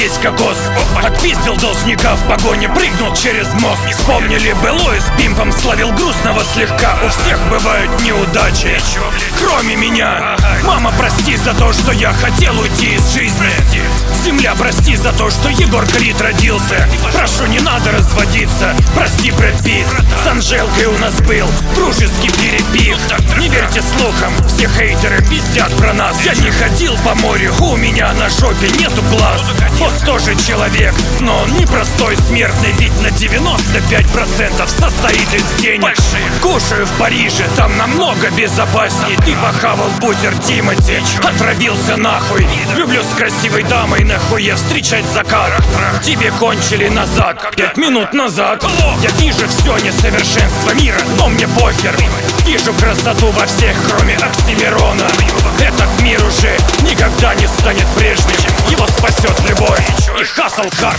весь кокос. Отпиздил должника, в погоне прыгнул через мост. Вспомнили былое, с пимпом словил грустного слегка. У всех бывают неудачи, кроме меня. Мама, прости за то, что я хотел уйти из жизни. Земля, прости за то, что Егор Крид родился. Прошу, не надо разводиться. Прости, Брэд Питт. С Анжелкой у нас был дружеский перепих. Не верьте слухам, все хейтеры пиздят про нас. Я не ходил по морю, у меня на жопе нету глаз. Босс тоже человек, но он не простой смертный. Ведь на 95% состоит из денег. Кушаю в Париже, там намного безопасней. Ты похавал бутер Тимати, отравился нахуй. Люблю с красивой дамой нахуе встречать закат. Тебе кончили назад, 5 минут назад. Я вижу все несовершенство мира, но мне похер. Вижу красоту во всех, кроме Оксимирона. Этот мир уже никогда не станет прежним. Его спасет любовь и хасл хард.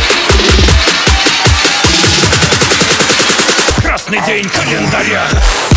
Красный день календаря.